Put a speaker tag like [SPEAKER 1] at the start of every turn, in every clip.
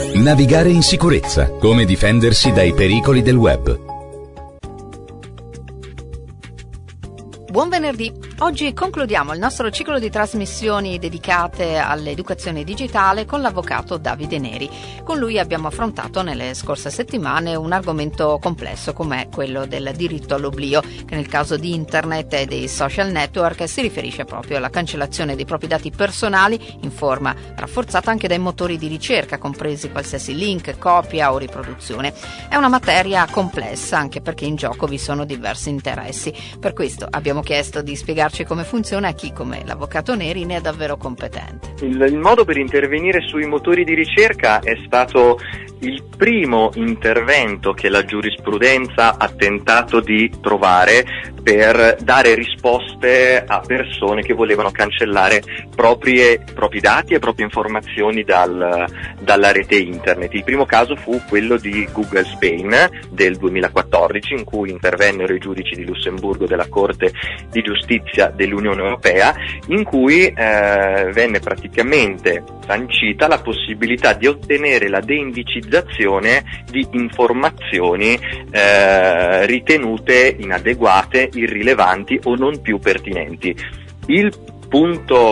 [SPEAKER 1] Navigare in sicurezza. Come difendersi dai pericoli del web.
[SPEAKER 2] Buon venerdì! Oggi concludiamo il nostro ciclo di trasmissioni dedicate all'educazione digitale con l'avvocato Davide Neri. Con lui abbiamo affrontato nelle scorse settimane un argomento complesso come quello del diritto all'oblio, che nel caso di internet e dei social network si riferisce proprio alla cancellazione dei propri dati personali in forma rafforzata anche dai motori di ricerca, compresi qualsiasi link, copia o riproduzione. È una materia complessa anche perché in gioco vi sono diversi interessi. Per questo abbiamo chiesto di spiegarci come funziona a chi, come l'avvocato Neri, ne è davvero competente.
[SPEAKER 3] Il modo per intervenire sui motori di ricerca è stato il primo intervento che la giurisprudenza ha tentato di trovare per dare risposte a persone che volevano cancellare propri dati e proprie informazioni dalla rete internet. Il primo caso fu quello di Google Spain del 2014, in cui intervennero i giudici di Lussemburgo della Corte di Giustizia dell'Unione Europea, in cui venne praticamente sancita la possibilità di ottenere la deindicizzazione di informazioni ritenute inadeguate, irrilevanti o non più pertinenti. Il punto,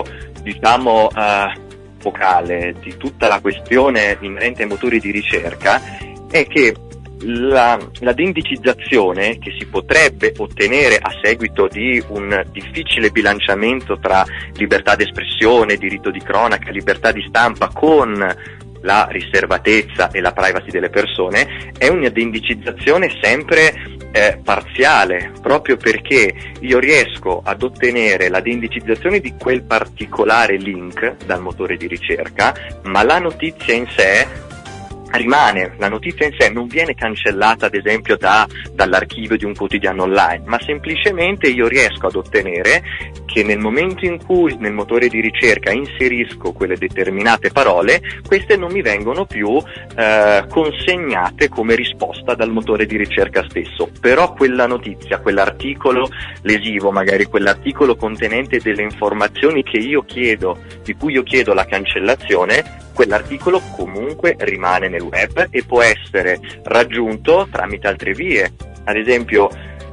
[SPEAKER 3] focale di tutta la questione inerente ai motori di ricerca è che la deindicizzazione che si potrebbe ottenere a seguito di un difficile bilanciamento tra libertà d'espressione, diritto di cronaca, libertà di stampa con la riservatezza e la privacy delle persone è una deindicizzazione sempre parziale, proprio perché io riesco ad ottenere la deindicizzazione di quel particolare link dal motore di ricerca, ma la notizia in sé rimane, la notizia in sé non viene cancellata ad esempio dall'archivio di un quotidiano online, ma semplicemente io riesco ad ottenere che nel momento in cui nel motore di ricerca inserisco quelle determinate parole, queste non mi vengono più consegnate come risposta dal motore di ricerca stesso, però quella notizia, quell'articolo lesivo, magari quell'articolo contenente delle informazioni che io chiedo, di cui io chiedo la cancellazione, quell'articolo comunque rimane nel web e può essere raggiunto tramite altre vie. Ad esempio,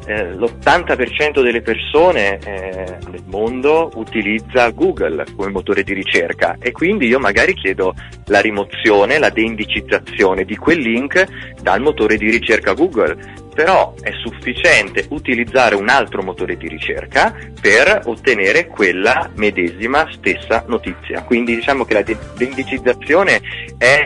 [SPEAKER 3] l'80% delle persone nel mondo utilizza Google come motore di ricerca e quindi io magari chiedo la rimozione, la deindicizzazione di quel link dal motore di ricerca Google, però è sufficiente utilizzare un altro motore di ricerca per ottenere quella medesima stessa notizia. Quindi diciamo che la deindicizzazione è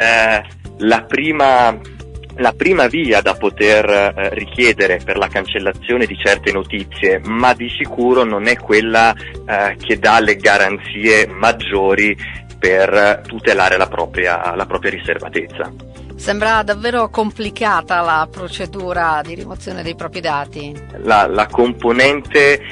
[SPEAKER 3] la prima via da poter richiedere per la cancellazione di certe notizie, ma di sicuro non è quella che dà le garanzie maggiori per tutelare la propria riservatezza.
[SPEAKER 2] Sembra davvero complicata la procedura di rimozione dei propri dati.
[SPEAKER 3] La componente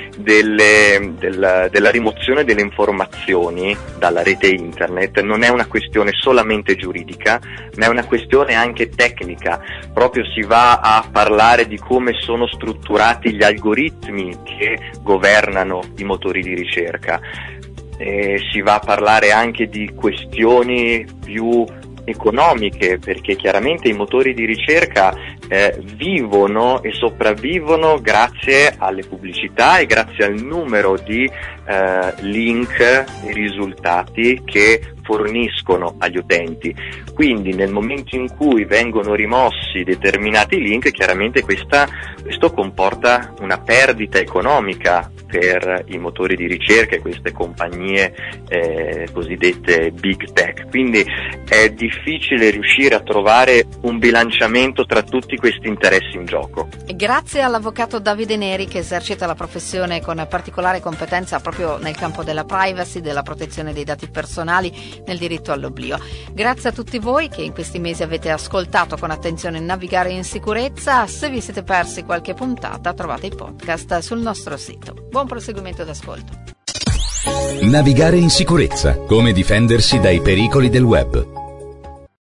[SPEAKER 3] della rimozione delle informazioni dalla rete internet non è una questione solamente giuridica, ma è una questione anche tecnica. Proprio si va a parlare di come sono strutturati gli algoritmi che governano i motori di ricerca. Si va a parlare anche di questioni più economiche, perché chiaramente i motori di ricerca vivono e sopravvivono grazie alle pubblicità e grazie al numero di link e risultati che forniscono agli utenti. Quindi nel momento in cui vengono rimossi determinati link, chiaramente questo comporta una perdita economica per i motori di ricerca e queste compagnie cosiddette big tech. Quindi è difficile riuscire a trovare un bilanciamento tra tutti questi interessi in gioco.
[SPEAKER 2] Grazie all'avvocato Davide Neri, che esercita la professione con particolare competenza proprio nel campo della privacy, della protezione dei dati personali, nel diritto all'oblio. Grazie a tutti voi che in questi mesi avete ascoltato con attenzione Navigare in sicurezza. Se vi siete persi qualche puntata, trovate i podcast sul nostro sito. Buon proseguimento d'ascolto.
[SPEAKER 1] Navigare in sicurezza. Come difendersi dai pericoli del web.